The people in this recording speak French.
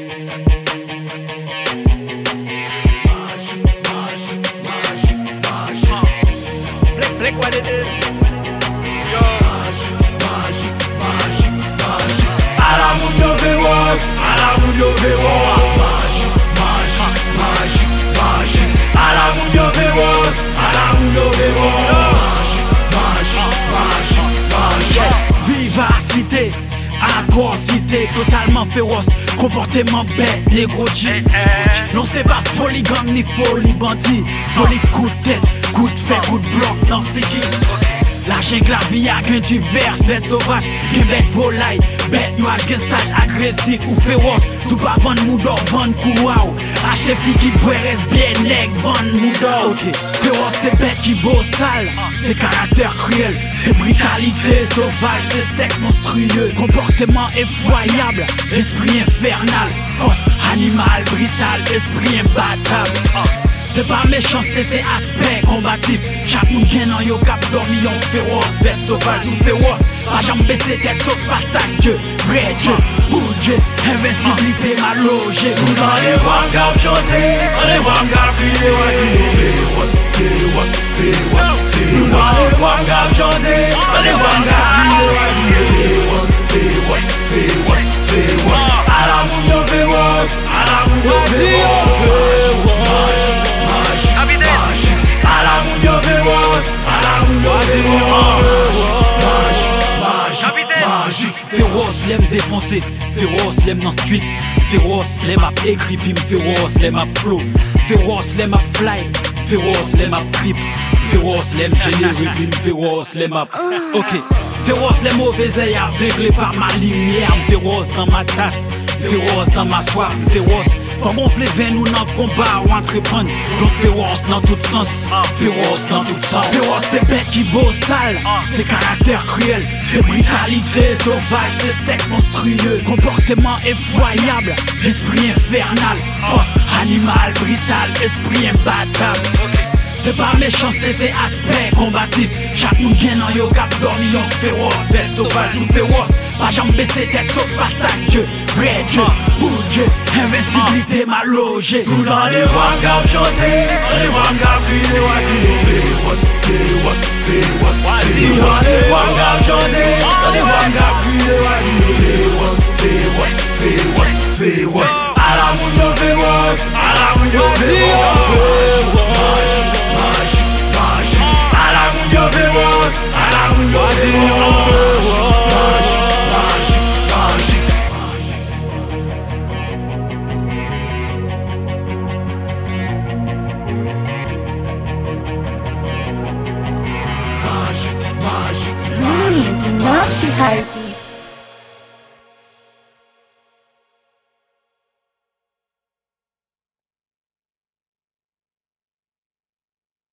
Blick what it is. Yo. A la Mundo Veros, a la Mundo Veros. A la Mundo Veros, a la Mundo Veros. Vivacité, atrocité, totalement féroce, comportement bête, négro G. Non c'est pas folie gang ni folie bandit, folie coup de tête, coup de fer, coup de bloc dans figure. La jungle la vie a qu'un divers, bête sauvage, qu'un bête volaille, bête noire, qu'un sale, agressif ou féroce. Tout pas vendre moudor, vendre kouaou. Acheter fille qui pourrait reste bien nègre, vendre moudor. Ok, féroce c'est bête qui beau sale, c'est caractère cruel, c'est brutalité sauvage, c'est sec monstrueux. Comportement effroyable, esprit infernal, force animal, brutal, esprit imbattable. C'est pas méchanceté, c'est aspect combatif. Chaque monde gagne dans yo cap dormi en féroce, bête sauvage ou féroce. Pas jamais baisser tête sauf face à Dieu, vrai Dieu, budget, invincibilité mal logée. Tout dans les voix m'gap chanter, dans les voix m'gap crier, ouais féroce, féroce, féroce, féroce. Tout dans les voix m'gap chanter, dans les voix m'gap crier, ouais féroce, féroce, féroce, féroce. A la Mundo Veros, a la Mundo Veros. A la Mundo Veros, a la Mundo Veros. Féroce, l'aime défoncer, féroce, l'aime dans street, féroce, l'aime à écrit, pim, féroce, l'aime à flow, féroce, l'aime à fly, féroce, l'aime à trip, féroce, l'aime générique, pim, féroce, l'aime à. Ok, féroce, les mauvais œils aveuglés par ma lumière, féroce dans ma tasse, féroce dans ma soif, féroce. Pas gonfler veine ou dans combat ou entreprendre. Donc féroce dans tout sens, féroce dans tout sens. Féroce c'est bête qui beau sale, c'est caractère cruel, c'est brutalité sauvage, c'est sec monstrueux. Comportement effroyable, esprit infernal, force animal, brutal, esprit imbattable. C'est pas méchanceté, c'est aspect combatif. Chaque monde gagne dans yo cap dormi en féroce, bête sauvage ou féroce. Pas jamais baisser tête sauf face à Dieu, vrai Dieu, budget, invincibilité mal logée. Tout dans les voix m'gap chanter, dans les voix m'gap crier, ouais féroce, féroce, féroce. Tout dans les voix m'gap chanter, dans les voix m'gap crier, ouais féroce, féroce, féroce, féroce. A la Mundo Veros, a la Mundo Veros. A la Mundo Veros, a la Mundo Veros. Magic, magic, magic.